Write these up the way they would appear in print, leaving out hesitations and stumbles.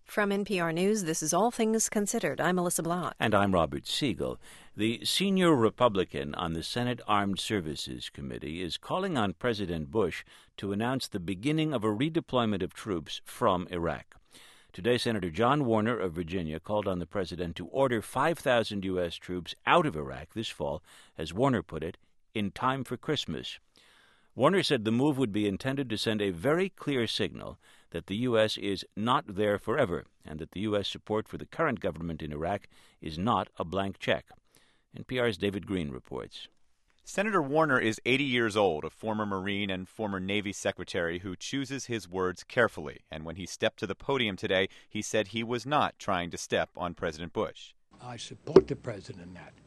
From NPR News, this is All Things Considered. I'm Melissa Block. And I'm Robert Siegel. The senior Republican on the Senate Armed Services Committee is calling on President Bush to announce the beginning of a redeployment of troops from Iraq. Today, Senator John Warner of Virginia called on the president to order 5,000 U.S. troops out of Iraq this fall, as Warner put it, in time for Christmas. Warner said the move would be intended to send a very clear signal that the U.S. is not there forever and that the U.S. support for the current government in Iraq is not a blank check. NPR's David Green reports. Senator Warner is 80 years old, a former Marine and former Navy secretary who chooses his words carefully. And when he stepped to the podium today, he said he was not trying to step on President Bush. I support the president in that.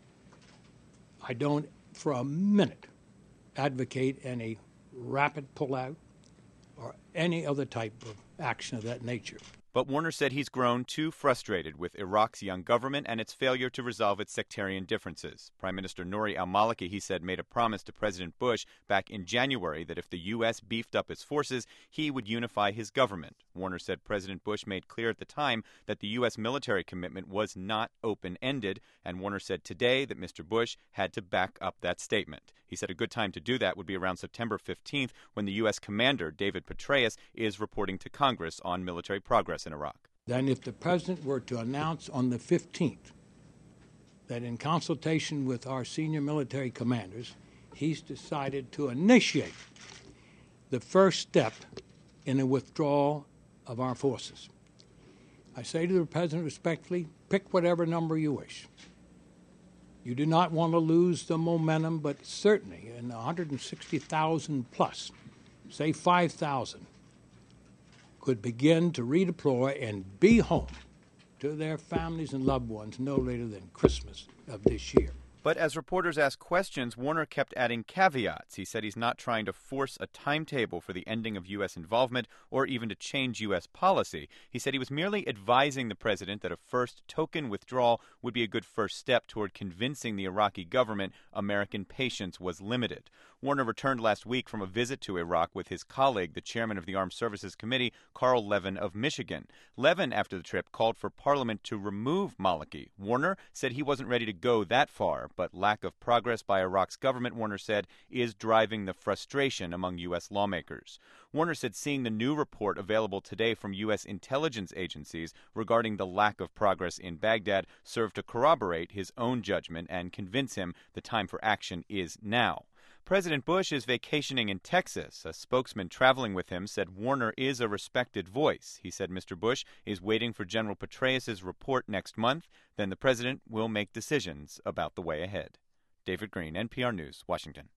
I don't, for a minute, advocate any rapid pullout or any other type of action of that nature. But Warner said he's grown too frustrated with Iraq's young government and its failure to resolve its sectarian differences. Prime Minister Nouri al-Maliki, he said, made a promise to President Bush back in January that if the U.S. beefed up its forces, he would unify his government. Warner said President Bush made clear at the time that the U.S. military commitment was not open-ended, and Warner said today that Mr. Bush had to back up that statement. He said a good time to do that would be around September 15th, when the U.S. commander, David Petraeus, is reporting to Congress on military progress in Iraq. Then if the president were to announce on the 15th that in consultation with our senior military commanders, he's decided to initiate the first step in a withdrawal of our forces, I say to the president respectfully, pick whatever number you wish. You do not want to lose the momentum, but certainly in 160,000 plus, say 5,000, could begin to redeploy and be home to their families and loved ones no later than Christmas of this year. But as reporters asked questions, Warner kept adding caveats. He said he's not trying to force a timetable for the ending of U.S. involvement or even to change U.S. policy. He said he was merely advising the president that a first token withdrawal would be a good first step toward convincing the Iraqi government American patience was limited. Warner returned last week from a visit to Iraq with his colleague, the chairman of the Armed Services Committee, Carl Levin of Michigan. Levin, after the trip, called for Parliament to remove Maliki. Warner said he wasn't ready to go that far, but lack of progress by Iraq's government, Warner said, is driving the frustration among U.S. lawmakers. Warner said seeing the new report available today from U.S. intelligence agencies regarding the lack of progress in Baghdad served to corroborate his own judgment and convince him the time for action is now. President Bush is vacationing in Texas. A spokesman traveling with him said Warner is a respected voice. He said Mr. Bush is waiting for General Petraeus' report next month. Then the president will make decisions about the way ahead. David Green, NPR News, Washington.